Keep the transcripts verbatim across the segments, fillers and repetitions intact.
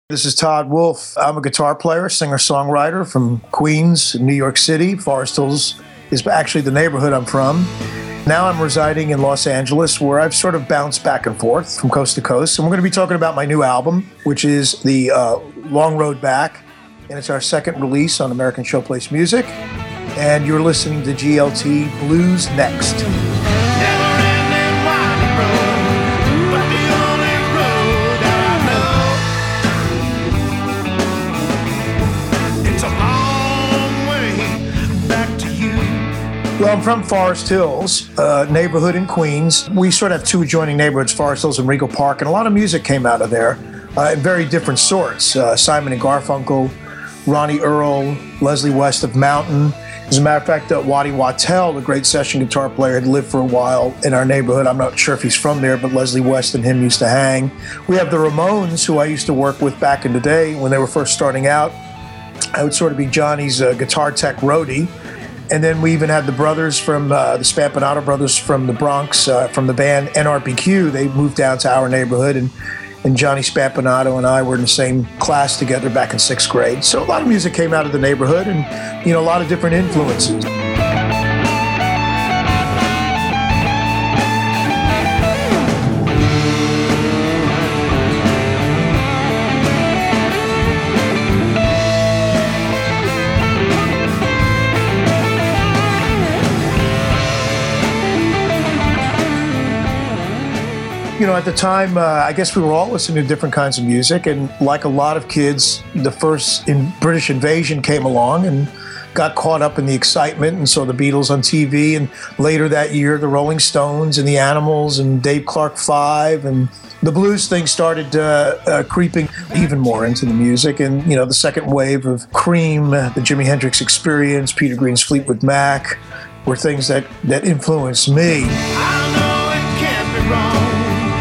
This is Todd Wolfe. I'm a guitar player, singer-songwriter from Queens, New York City. Forest Hills is actually the neighborhood I'm from. Now I'm residing in Los Angeles, where I've sort of bounced back and forth from coast to coast. And we're going to be talking about my new album, which is the uh, Long Road Back. And it's our second release on American Showplace Music. And you're listening to G L T Blues Next. Well, I'm from Forest Hills, a neighborhood in Queens. We sort of have two adjoining neighborhoods, Forest Hills and Rego Park, and a lot of music came out of there uh, in very different sorts. Uh, Simon and Garfunkel, Ronnie Earl, Leslie West of Mountain. As a matter of fact, uh, Waddy Wachtel, the great session guitar player, had lived for a while in our neighborhood. I'm not sure if he's from there, but Leslie West and him used to hang. We have the Ramones, who I used to work with back in the day when they were first starting out. I would sort of be Johnny's uh, guitar tech roadie. And then we even had the brothers from, uh, the Spampinato brothers from the Bronx, uh, from the band N R B Q. They moved down to our neighborhood, and, and Johnny Spampinato and I were in the same class together back in sixth grade. So a lot of music came out of the neighborhood and, you know, a lot of different influences. You know, at the time, uh, I guess we were all listening to different kinds of music. And like a lot of kids, the first in British invasion came along and got caught up in the excitement and saw the Beatles on T V. And later that year, the Rolling Stones and the Animals and Dave Clark Five. And the blues thing started uh, uh, creeping even more into the music. And, you know, the second wave of Cream, the Jimi Hendrix Experience, Peter Green's Fleetwood Mac were things that, that influenced me. I know it can't be wrong.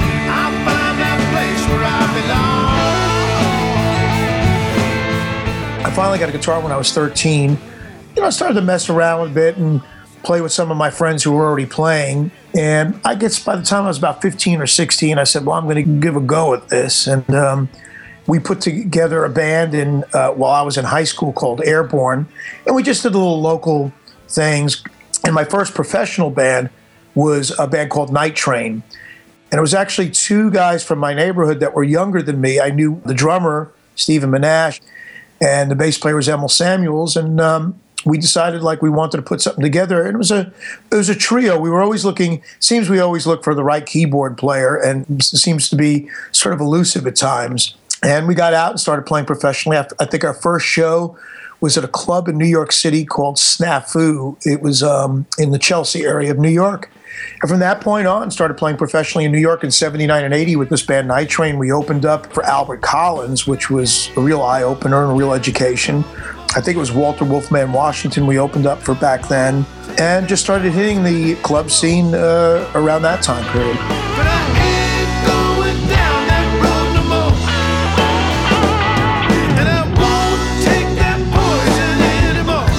I finally got a guitar when I was thirteen. You know, I started to mess around a bit and play with some of my friends who were already playing. And I guess by the time I was about fifteen or sixteen, I said, well, I'm going to give a go at this. And um, we put together a band in uh, while I was in high school called Airborne. And we just did little local things. And my first professional band was a band called Night Train. And it was actually two guys from my neighborhood that were younger than me. I knew the drummer, Stephen Monash, and the bass player was Emil Samuels, and um, we decided like we wanted to put something together. And it was a it was a trio. We were always looking. Seems we always look for the right keyboard player, and it seems to be sort of elusive at times. And we got out and started playing professionally. I think our first show was at a club in New York City called Snafu. It was um, in the Chelsea area of New York. And from that point on, started playing professionally in New York in seventy-nine and eighty with this band Night Train. We opened up for Albert Collins, which was a real eye-opener and a real education. I think it was Walter Wolfman Washington we opened up for back then, and just started hitting the club scene uh, around that time period. But I ain't going down that road no more. And I won't take that poison anymore.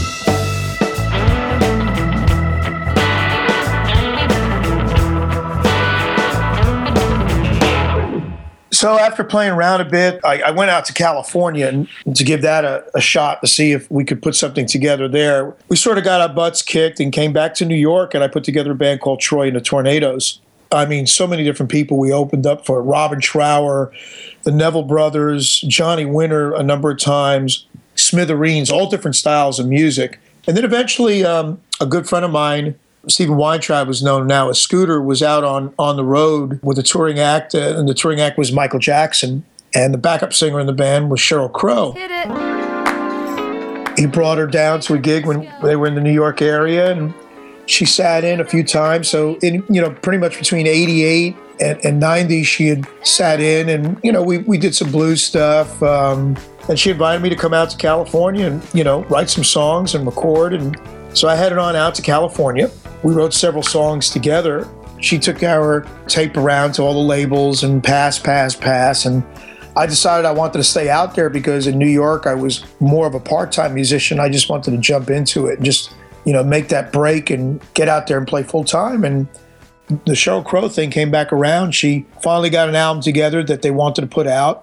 So after playing around a bit, I, I went out to California and, to give that a, a shot to see if we could put something together there. We sort of got our butts kicked and came back to New York, and I put together a band called Troy and the Tornadoes. I mean, so many different people we opened up for. Robin Trower, the Neville Brothers, Johnny Winter a number of times, Smithereens, all different styles of music. And then eventually um, a good friend of mine, Stephen Weintraub, was known now as Scooter, was out on, on the road with a touring act, uh, and the touring act was Michael Jackson, and the backup singer in the band was Sheryl Crow. Hit it. He brought her down to a gig when they were in the New York area, and she sat in a few times. So, in you know, pretty much between eighty-eight and, and ninety, she had sat in, and, you know, we, we did some blues stuff, um, and she invited me to come out to California and, you know, write some songs and record, and so I headed on out to California. We wrote several songs together. She took our tape around to all the labels and pass, pass, pass. And I decided I wanted to stay out there because in New York, I was more of a part-time musician. I just wanted to jump into it and just, you know, make that break and get out there and play full-time. And the Sheryl Crow thing came back around. She finally got an album together that they wanted to put out.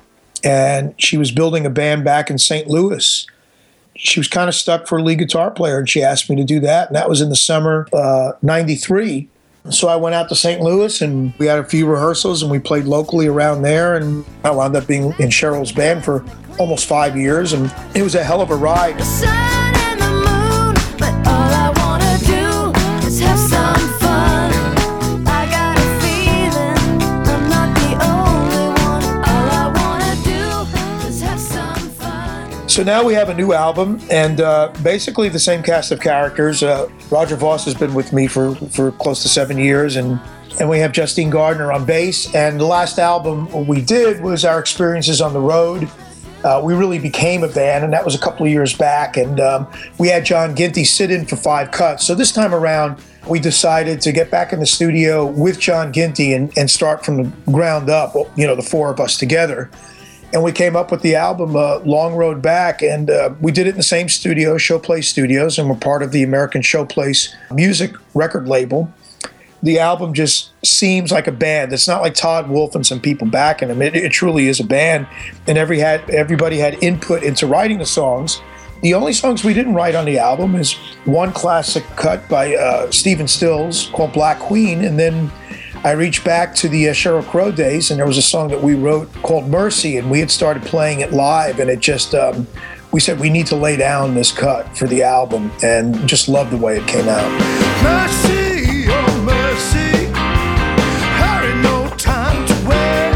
and she was building a band back in Saint Louis. She was kind of stuck for a lead guitar player, and she asked me to do that, and that was in the summer uh, ninety-three. So I went out to Saint Louis, and we had a few rehearsals, and we played locally around there, and I wound up being in Cheryl's band for almost five years, and it was a hell of a ride. The sun and the moon, but all I wanna do is have some fun. I got a feeling I'm not the only one. All I wanna do is have some fun. So now we have a new album, and uh, basically the same cast of characters. Uh, Roger Voss has been with me for, for close to seven years, and and we have Justine Gardner on bass. And the last album we did was our experiences on the road. Uh, we really became a band, and that was a couple of years back. And um, we had John Ginty sit in for five cuts. So this time around, we decided to get back in the studio with John Ginty and, and start from the ground up, you know, the four of us together. And we came up with the album uh, Long Road Back, and uh, we did it in the same studio, Showplace Studios, and we're part of the American Showplace music record label. The album just seems like a band. It's not like Todd Wolfe and some people backing him. It, it truly is a band, and every had everybody had input into writing the songs. The only songs we didn't write on the album is one classic cut by uh, Stephen Stills called Black Queen, and then I reached back to the uh, Sheryl Crow days, and there was a song that we wrote called Mercy, and we had started playing it live, and it just, um, we said we need to lay down this cut for the album, and just loved the way it came out. Mercy, oh mercy, hurry, no time to wait.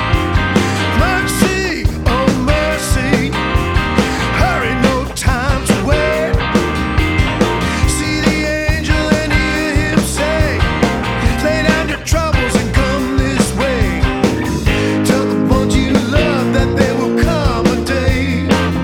Mercy, oh mercy, hurry, no time to wait. See the angel and hear him say, lay down your troubles and come this way. Tell the ones you love that there will come a day.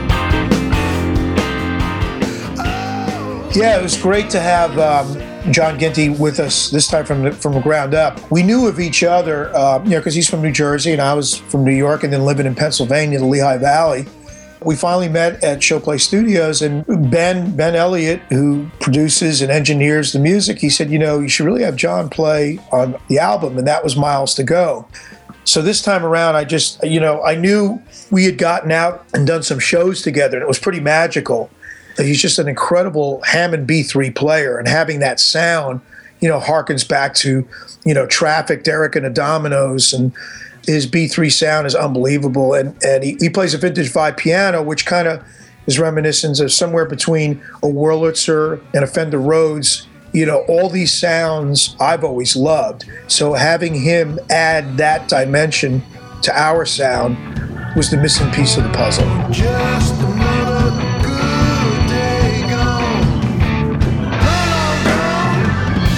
Oh. Yeah, it was great to have um, John Ginty with us this time from the, from the ground up. We knew of each other, uh, you know, because he's from New Jersey and I was from New York, and then living in Pennsylvania, the Lehigh Valley. We finally met at Showplace Studios, and Ben Ben Elliott, who produces and engineers the music, he said, you know, you should really have John play on the album, and that was Miles to Go. So this time around, I just, you know, I knew we had gotten out and done some shows together, and it was pretty magical. He's just an incredible Hammond B three player, and having that sound, you know, harkens back to, you know, Traffic, Derek and the Dominoes, and his B three sound is unbelievable. And and he, he plays a vintage vibe piano, which kind of is reminiscent of somewhere between a Wurlitzer and a Fender Rhodes. You know, all these sounds I've always loved. So having him add that dimension to our sound was the missing piece of the puzzle. Just another good day gone. Gone, gone.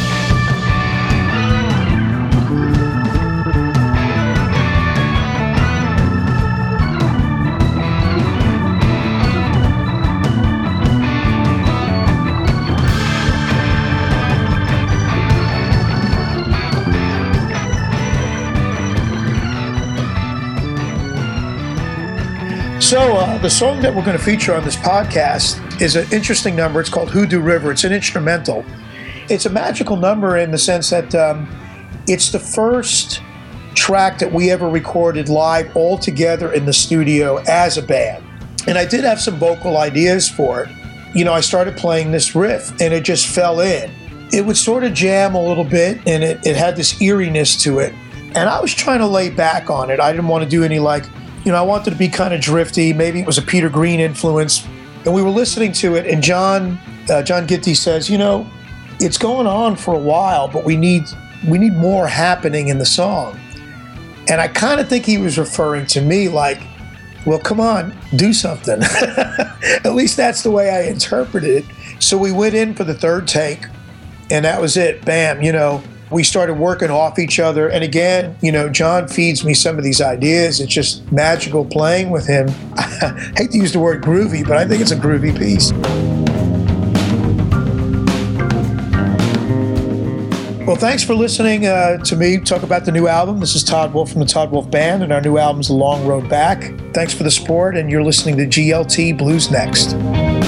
So uh, the song that we're going to feature on this podcast is an interesting number. It's called Hoodoo River. It's an instrumental. It's a magical number in the sense that um, it's the first track that we ever recorded live all together in the studio as a band. And I did have some vocal ideas for it. You know, I started playing this riff and it just fell in. It would sort of jam a little bit, and it, it had this eeriness to it. And I was trying to lay back on it. I didn't want to do any like, you know, I wanted to be kind of drifty. Maybe it was a Peter Green influence. And we were listening to it, and John uh, John Ginty says, you know, it's going on for a while, but we need we need more happening in the song. And I kind of think he was referring to me like, well, come on, do something. At least that's the way I interpreted it. So we went in for the third take, and that was it. Bam, you know. We started working off each other. And again, you know, John feeds me some of these ideas. It's just magical playing with him. I hate to use the word groovy, but I think it's a groovy piece. Well, thanks for listening uh, to me talk about the new album. This is Todd Wolfe from the Todd Wolfe Band, and our new album's The Long Road Back. Thanks for the support, and you're listening to G L T Blues Next.